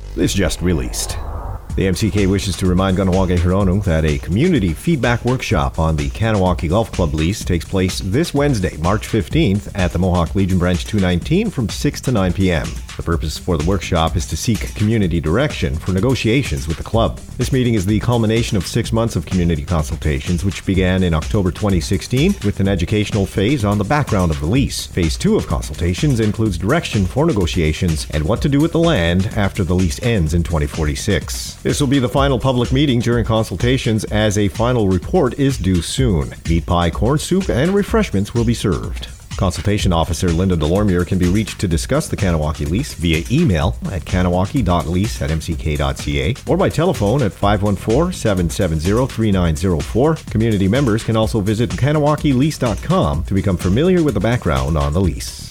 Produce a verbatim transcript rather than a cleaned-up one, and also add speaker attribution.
Speaker 1: is just released. The M C K wishes to remind Kahnawake Hironung that a community feedback workshop on the Kahnawake Golf Club lease takes place this Wednesday, March fifteenth, at the Mohawk Legion Branch two nineteen from six to nine p.m. The purpose for the workshop is to seek community direction for negotiations with the club. This meeting is the culmination of six months of community consultations, which began in October twenty sixteen with an educational phase on the background of the lease. Phase two of consultations includes direction for negotiations and what to do with the land after the lease ends in twenty forty-six. This will be the final public meeting during consultations, as a final report is due soon. Meat pie, corn soup, and refreshments will be served. Consultation Officer Linda Delormier can be reached to discuss the Kahnawake lease via email at kahnawake dot lease at m c k dot c a or by telephone at five one four, seven seven zero, three nine zero four. Community members can also visit kahnawake lease dot com to become familiar with the background on the lease.